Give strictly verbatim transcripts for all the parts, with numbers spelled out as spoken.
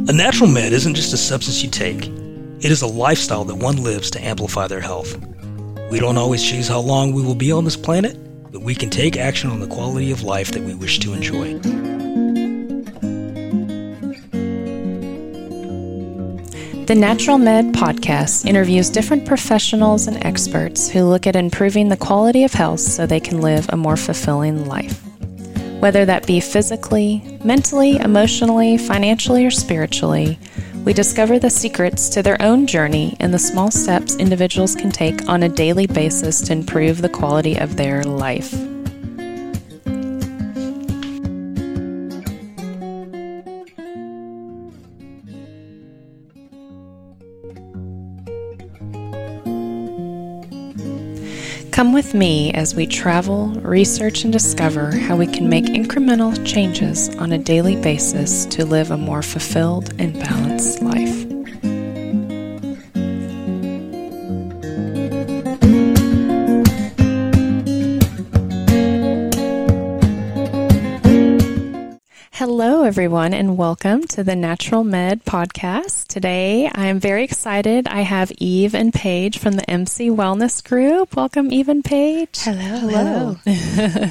A natural med isn't just a substance you take. It is a lifestyle that one lives to amplify their health. We don't always choose how long we will be on this planet, but we can take action on the quality of life that we wish to enjoy. The Natural Med podcast interviews different professionals and experts who look at improving the quality of health so they can live a more fulfilling life. Whether that be physically, mentally, emotionally, financially, or spiritually, we discover the secrets to their own journey and the small steps individuals can take on a daily basis to improve the quality of their life. Come with me as we travel, research, and discover how we can make incremental changes on a daily basis to live a more fulfilled and balanced life. Hello, everyone, and welcome to the Natural Med podcast. Today, I am very excited. I have Eve and Paige from the M C Wellness Group. Welcome, Eve and Paige. Hello. Hello.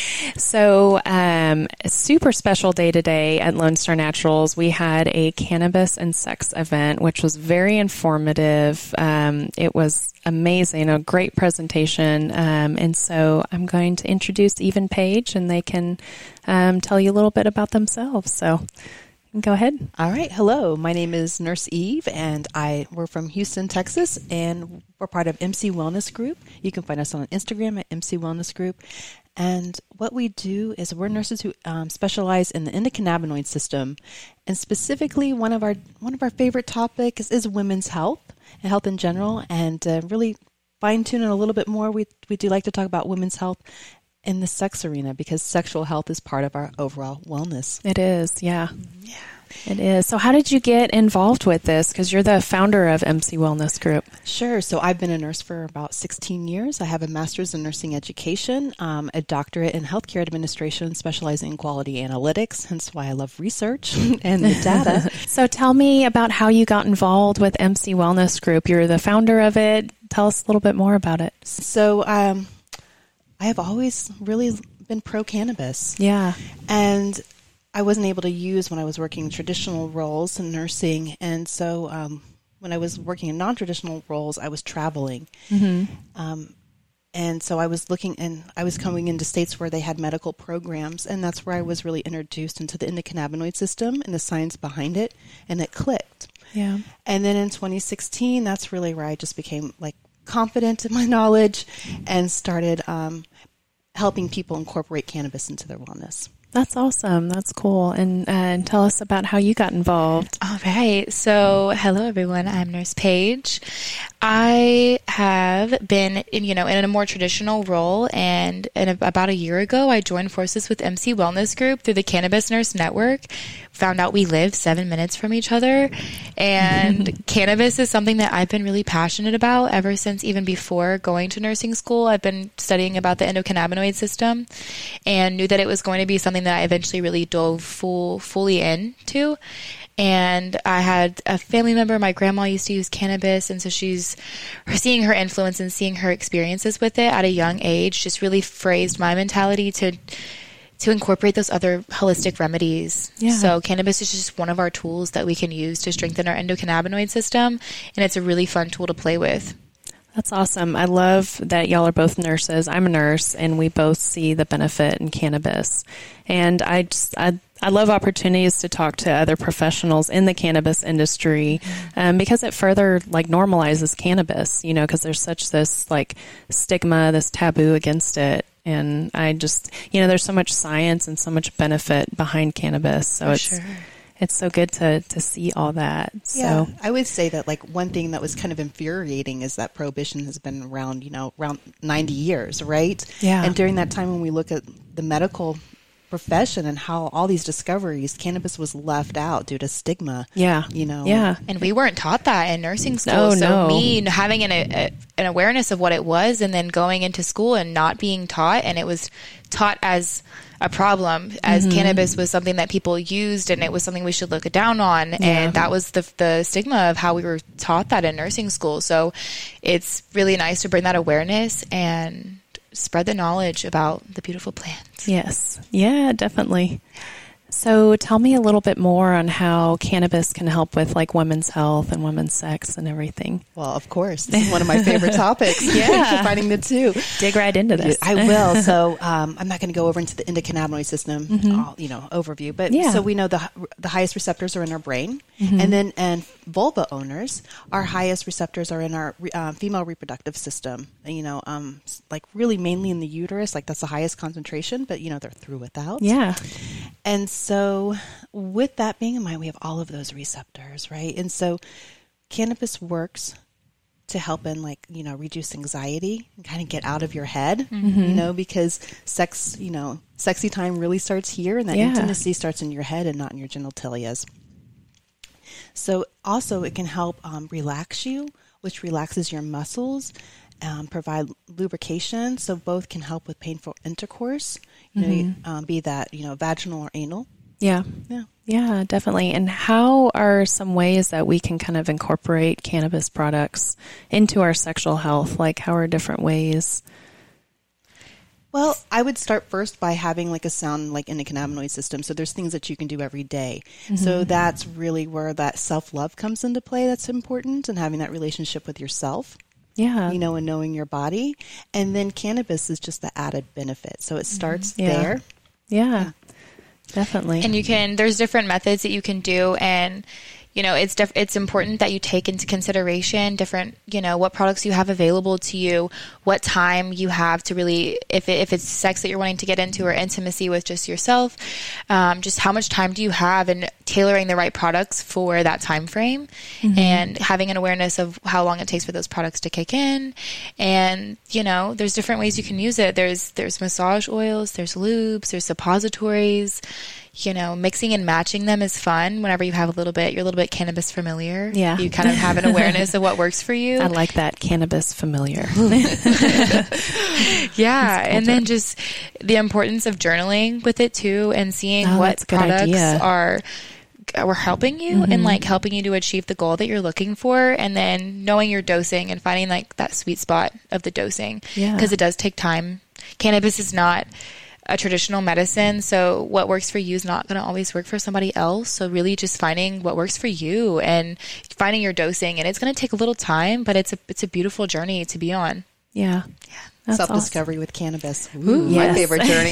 So, um, a super special day today at Lone Star Naturals. We had a cannabis and sex event, which was very informative. Um, it was amazing, a great presentation. Um, and so I'm going to introduce Eve and Paige, and they can um, tell you a little bit about themselves. So go ahead. All right. Hello. My name is Nurse Eve, and I we're from Houston, Texas, and we're part of M C Wellness Group. You can find us on Instagram at M C Wellness Group. And what we do is we're nurses who um, specialize in the endocannabinoid system, and specifically one of our one of our favorite topics is women's health and health in general. And uh, really fine tune it a little bit more. We we do like to talk about women's health in the sex arena because sexual health is part of our overall wellness. It is, yeah. Yeah. It is. So how did you get involved with this? Because you're the founder of M C Wellness Group. Sure. So I've been a nurse for about sixteen years. I have a master's in nursing education, um, a doctorate in healthcare administration, specializing in quality analytics, hence why I love research and the data. So tell me about how you got involved with M C Wellness Group. You're the founder of it. Tell us a little bit more about it. So um, I have always really been pro-cannabis. Yeah. And I wasn't able to use when I was working traditional roles in nursing. And so um, when I was working in non-traditional roles, I was traveling. Mm-hmm. Um, and so I was looking and I was coming into states where they had medical programs. And that's where I was really introduced into the endocannabinoid system and the science behind it. And it clicked. Yeah. And then in twenty sixteen, that's really where I just became like confident in my knowledge and started um, helping people incorporate cannabis into their wellness. That's awesome. That's cool. And, uh, and tell us about how you got involved. All right. So, hello everyone. I'm Nurse Paige. I have been, in, you know, in a more traditional role, and in a, about a year ago, I joined forces with M C Wellness Group through the Cannabis Nurse Network. Found out we live seven minutes from each other, and cannabis is something that I've been really passionate about ever since even before going to nursing school. I've been studying about the endocannabinoid system, and knew that it was going to be something that I eventually really dove full, fully into. And I had a family member, my grandma used to use cannabis, and so she's seeing her influence and seeing her experiences with it at a young age just really phrased my mentality to to incorporate those other holistic remedies. Yeah. So cannabis is just one of our tools that we can use to strengthen our endocannabinoid system, and it's a really fun tool to play with. That's awesome. I love that y'all are both nurses. I'm a nurse, and we both see the benefit in cannabis. And I just, I, I love opportunities to talk to other professionals in the cannabis industry, um, because it further like normalizes cannabis, you know, because there's such this like stigma, this taboo against it. And I just, you know, there's so much science and so much benefit behind cannabis. So For it's, sure. it's so good to, to see all that. Yeah, So I would say that like one thing that was kind of infuriating is that prohibition has been around, you know, around ninety years, right? Yeah. And during that time when we look at the medical profession and how all these discoveries, cannabis was left out due to stigma. Yeah. You know? Yeah. And we weren't taught that in nursing school. No, so no. me having an, a, an awareness of what it was and then going into school and not being taught, and it was taught as a problem, as mm-hmm. cannabis was something that people used and it was something we should look down on. Yeah. And that was the, the stigma of how we were taught that in nursing school. So it's really nice to bring that awareness and spread the knowledge about the beautiful plants. Yes. Yeah, definitely. So tell me a little bit more on how cannabis can help with like women's health and women's sex and everything. Well, of course. This is one of my favorite topics. Yeah. Finding the two. Dig right into this. I will. So um, I'm not going to go over into the endocannabinoid system, mm-hmm. all, you know, overview. But yeah. so we know the the highest receptors are in our brain. Mm-hmm. And then and vulva owners, our highest receptors are in our uh, female reproductive system. You know, um, like really mainly in the uterus. Like that's the highest concentration. But, you know, they're through without. Yeah. And so with that being in mind, we have all of those receptors, right? And so cannabis works to help in like, you know, reduce anxiety and kind of get out of your head, mm-hmm. you know, because sex, you know, sexy time really starts here and that yeah. intimacy starts in your head and not in your genitalias. So also it can help um, relax you, which relaxes your muscles, um, provide lubrication. So both can help with painful intercourse, you mm-hmm. know, um, be that, you know, vaginal or anal. Yeah. Yeah. Yeah, definitely. And how are some ways that we can kind of incorporate cannabis products into our sexual health? Like how are different ways? Well, I would start first by having like a sound like endocannabinoid system. So there's things that you can do every day. Mm-hmm. So that's really where that self-love comes into play. That's important, and having that relationship with yourself. Yeah. You know, and knowing your body. And then cannabis is just the added benefit. So it starts mm-hmm. yeah. there. Yeah. yeah. Definitely. And you can, there's different methods that you can do. And, you know, it's def- it's important that you take into consideration different, you know, what products you have available to you, what time you have to really, if it, if it's sex that you're wanting to get into or intimacy with just yourself, um, just how much time do you have, and tailoring the right products for that time frame, mm-hmm. and having an awareness of how long it takes for those products to kick in. And, you know, there's different ways you can use it. There's, there's massage oils, there's lubes, there's suppositories. You know, mixing and matching them is fun whenever you have a little bit, you're a little bit cannabis familiar. Yeah. You kind of have an awareness of what works for you. I like that, cannabis familiar. Yeah. And then just the importance of journaling with it too, and seeing oh, what products idea. are are helping you, mm-hmm. and like helping you to achieve the goal that you're looking for, and then knowing your dosing and finding like that sweet spot of the dosing. Yeah. Because it does take time. Cannabis is not a traditional medicine, so what works for you is not going to always work for somebody else. So really just finding what works for you and finding your dosing, and it's going to take a little time, but it's a it's a beautiful journey to be on. Yeah. Yeah. Self-discovery awesome. With cannabis. Ooh, Ooh, yes. My favorite journey.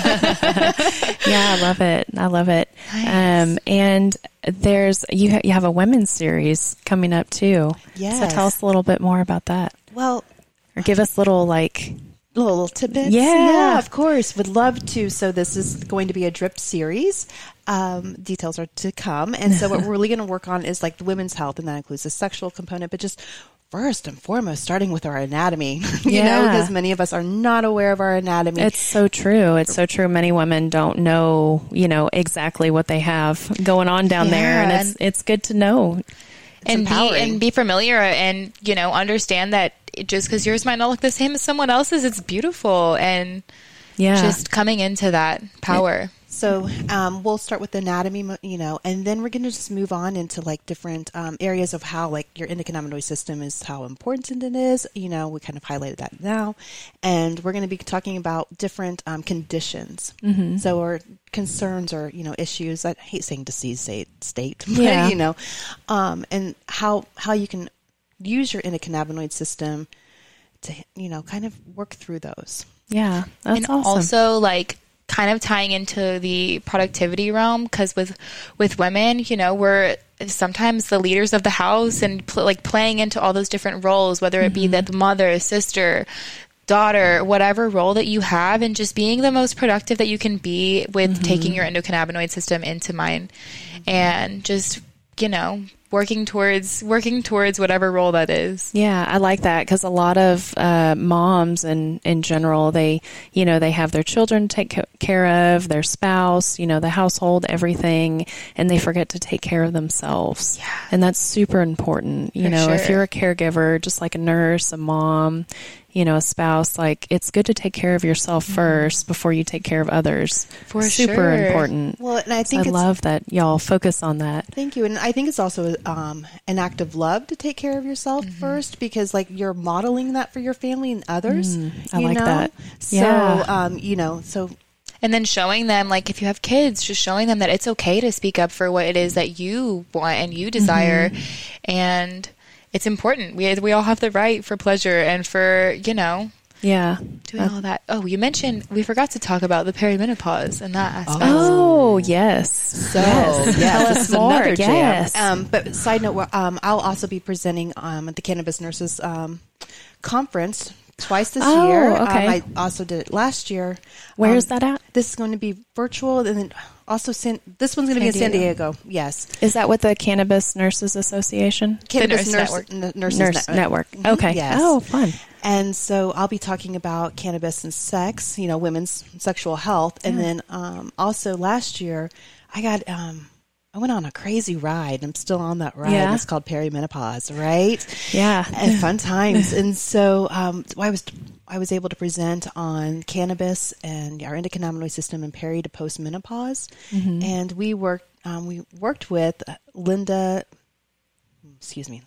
Yeah, I love it. I love it. Nice. Um, and there's you ha- you have a women's series coming up too. Yes. So tell us a little bit more about that. Well, or give us little like Little, little tidbits. Yeah. yeah, of course. Would love to. So this is going to be a drip series. Um, details are to come. And so what we're really going to work on is like the women's health, and that includes the sexual component, but just first and foremost, starting with our anatomy, you yeah. know, because many of us are not aware of our anatomy. It's so true. It's so true. Many women don't know, you know, exactly what they have going on down yeah, there. And it's, it's good to know. It's and empowering. be and be familiar, and, you know, understand that just because yours might not look the same as someone else's, it's beautiful, and yeah. just coming into that power. So um, we'll start with the anatomy, you know, and then we're going to just move on into like different um, areas of how like your endocannabinoid system is, how important it is. You know, we kind of highlighted that now, and we're going to be talking about different um, conditions. Mm-hmm. So or concerns or, you know, issues. I hate saying disease state, state but, yeah. you know, um, and how how you can use your endocannabinoid system to, you know, kind of work through those. Yeah, that's and awesome. Also, like, kind of tying into the productivity realm, because with with women, you know, we're sometimes the leaders of the house, and pl- like playing into all those different roles, whether it mm-hmm. be that the mother, sister, daughter, whatever role that you have, and just being the most productive that you can be with mm-hmm. taking your endocannabinoid system into mind, and just, you know, working towards working towards whatever role that is. Yeah, I like that because a lot of uh, moms in, in general, they, you know, they have their children to take care of, their spouse, you know, the household, everything, and they forget to take care of themselves. Yeah. And that's super important. You For know, sure. if you're a caregiver, just like a nurse, a mom, you know, a spouse, like it's good to take care of yourself first before you take care of others. For super sure. important. Well, and I think so I it's, love that y'all focus on that. Thank you. And I think it's also um, an act of love to take care of yourself Mm-hmm. first, because like you're modeling that for your family and others. Mm, I you like know? that. So, Yeah. um, you know, so And then showing them, like, if you have kids, just showing them that it's okay to speak up for what it is that you want and you desire. Mm-hmm. And it's important. We we all have the right for pleasure and for, you know, Yeah. doing all that. Oh, you mentioned, we forgot to talk about the perimenopause and that aspect. Oh, yes. So, yes. yes, Tell this us is more. another jam. Yes. Um, but side note, um, I'll also be presenting um, at the Cannabis Nurses um, Conference twice this Oh, year. okay. Um, I also did it last year. Where Um, is that at? This is going to be virtual, and then also San, this one's going to be in San San Diego. Diego. Yes, Is that with the Cannabis Nurses Association? Cannabis Nurse Nurse, Network. N- Nurses Nurse Network. Mhm, Okay. Yes. Oh, fun. And so I'll be talking about cannabis and sex, you know, women's sexual health. And then um, also last year, I got, um, I went on a crazy ride. I'm still on that ride. Yeah. It's called perimenopause, right? Yeah. And fun times. And so um, I was I was able to present on cannabis and our endocannabinoid system and peri to post menopause. Mm-hmm. And we worked um, we worked with Linda. Excuse me.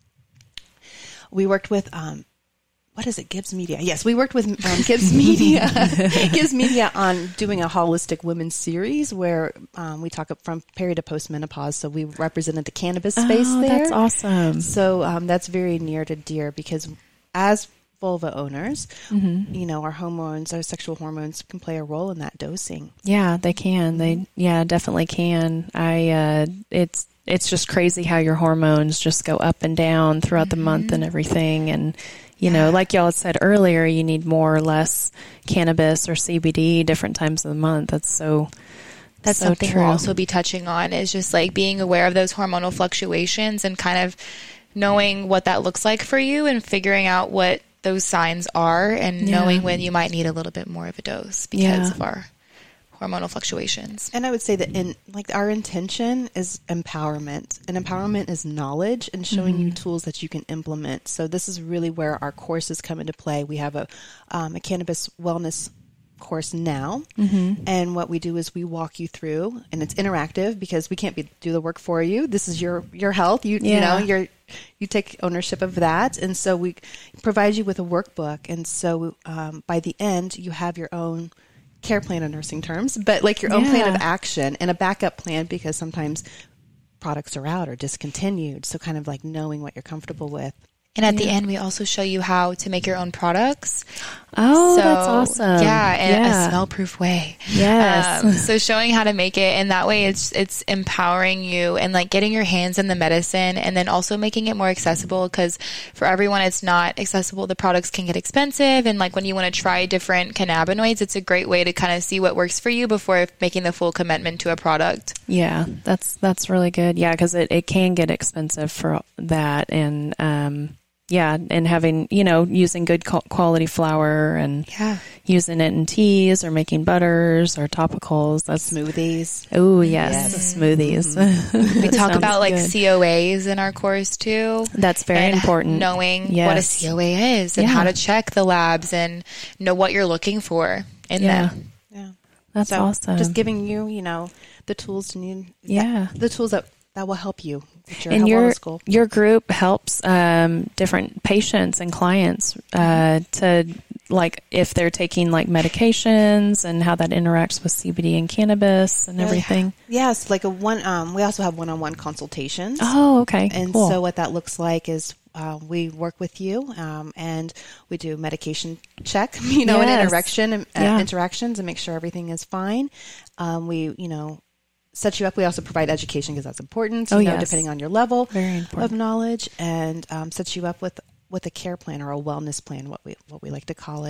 We worked with um, what is it? Gibbs Media. Yes, we worked with um, Gibbs Media. Gibbs Media on doing a holistic women's series where um, we talk from peri to postmenopause. So we represented the cannabis space Oh, there. that's awesome. So um, that's very near to dear because as vulva owners, Mm-hmm. you know, our hormones, our sexual hormones can play a role in that dosing. Yeah, they can. They yeah, definitely can. I uh it's it's just crazy how your hormones just go up and down throughout the month and everything, and you know, like y'all had said earlier, you need more or less cannabis or C B D different times of the month. That's so That's so something true. we'll also be touching on, is just like being aware of those hormonal fluctuations and kind of knowing what that looks like for you and figuring out what those signs are and Yeah. knowing when you might need a little bit more of a dose because Yeah. of our hormonal fluctuations. And I would say that in like our intention is empowerment, and empowerment is knowledge and showing you tools that you can implement. So this is really where our courses come into play. We have a um, a cannabis wellness course now, and what we do is we walk you through, and it's interactive because we can't be, do the work for you. This is your your health. You you Yeah. know you're you take ownership of that, and so we provide you with a workbook, and so um, by the end you have your own care plan in nursing terms, but like your own plan Yeah. of action and a backup plan because sometimes products are out or discontinued. So kind of like knowing what you're comfortable with. And at the end, we also show you how to make your own products. Oh, So, that's awesome. Yeah, in Yeah. a smell-proof way. Yes. Um, so showing how to make it, and that way it's it's empowering you and like getting your hands in the medicine, and then also making it more accessible, because for everyone it's not accessible. The products can get expensive, and like when you want to try different cannabinoids, it's a great way to kind of see what works for you before making the full commitment to a product. Yeah, that's that's really good. Yeah, because it, it can get expensive for that, and um, yeah, and having, you know, using good co- quality flour and Yeah. using it in teas or making butters or topicals. That's Smoothies. oh yes, the smoothies. We talk Sounds about like good. C O As in our course too. That's very and important. Knowing what a Yes. C O A is and Yeah. how to check the labs and know what you're looking for in Yeah, them. Yeah. that's So awesome. just giving you, you know, the tools to need. Yeah. The tools that, that will help you with your and health your wellness goal. your group helps um, different patients and clients uh, to, like, if they're taking like medications and how that interacts with C B D and cannabis and everything. Yes. Like a one, um, we also have one-on-one consultations. Oh, okay. And cool. so what that looks like is uh, we work with you um, and we do medication check, you know, Yes. and interaction and uh, Yeah. interactions and make sure everything is fine. Um, we, you know, set you up. We also provide education because that's important, you Oh, know, yes. depending on your level Very of important. knowledge, and um, set you up with with a care plan or a wellness plan, what we what we like to call it.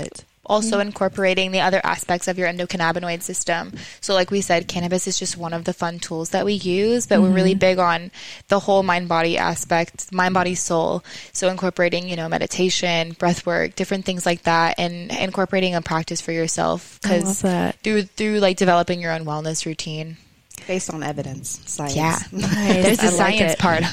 also incorporating the other aspects of your endocannabinoid system. So like we said, cannabis is just one of the fun tools that we use, but mm-hmm. we're really big on the whole mind-body aspect, mind-body-soul. So incorporating, you know, meditation, breath work, different things like that, and incorporating a practice for yourself. I love that. Through, through like developing your own wellness routine. Based on evidence, science. Yeah, nice. There's the I science like part.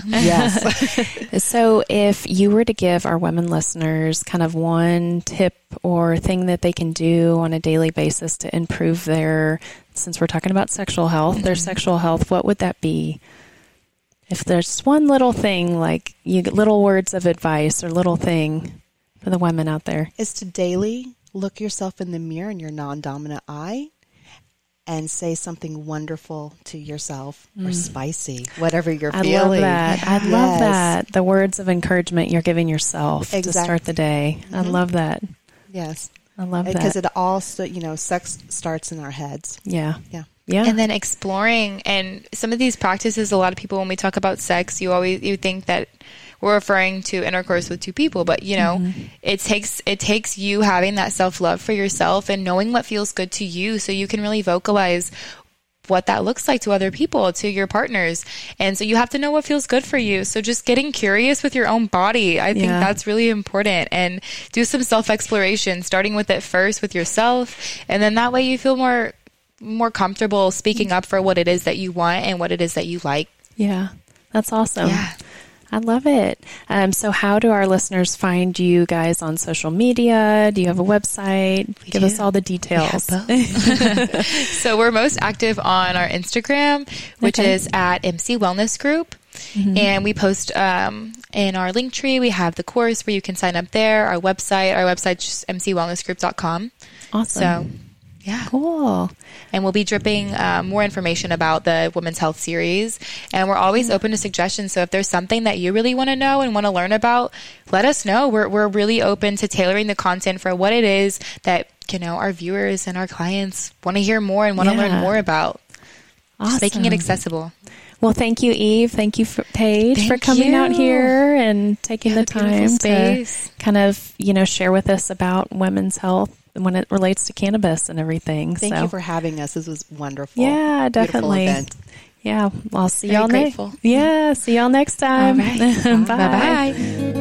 Yes. So if you were to give our women listeners kind of one tip or thing that they can do on a daily basis to improve their, since we're talking about sexual health, mm-hmm. their sexual health, what would that be? If there's one little thing, like you get little words of advice or little thing for the women out there. Is to daily look yourself in the mirror in your non-dominant eye and say something wonderful to yourself or mm. spicy, whatever you're I feeling. I love that. I yes. love that. The words of encouragement you're giving yourself exactly. to start the day. Mm-hmm. I love that. Yes. I love that. Because it all, st- you know, sex starts in our heads. Yeah. Yeah. Yeah. And then exploring, and some of these practices, a lot of people, when we talk about sex, you always, you think that we're referring to intercourse with two people, but you know, mm-hmm. it takes, it takes you having that self-love for yourself and knowing what feels good to you so you can really vocalize what that looks like to other people, to your partners. And so you have to know what feels good for you. So just getting curious with your own body, I think yeah. that's really important, and do some self-exploration, starting with it first with yourself. And then that way you feel more, more comfortable speaking up for what it is that you want and what it is that you like. Yeah. That's awesome. Yeah. I love it. Um, so how do our listeners find you guys on social media? Do you have a website? We Give do. us all the details. We so we're most active on our Instagram, which okay. is at M C Wellness Group. Mm-hmm. And we post um, in our link tree, we have the course where you can sign up there, our website, our website's just m c wellness group dot com. Awesome. So, yeah. Cool. And we'll be dripping uh, more information about the Women's Health series. And we're always yeah. open to suggestions. So if there's something that you really want to know and want to learn about, let us know. We're we're really open to tailoring the content for what it is that, you know, our viewers and our clients want to hear more and want to yeah. learn more about. Awesome. Just making it accessible. Well, thank you, Eve. Thank you, for Paige, thank for coming you. out here and taking yeah, the time to space. kind of, you know, share with us about women's health when it relates to cannabis and everything. Thank so. you for having us. This was wonderful. Yeah, definitely. Event. Yeah, I'll see Very y'all next. grateful. Yeah, see y'all next time. All right. Bye. Bye-bye.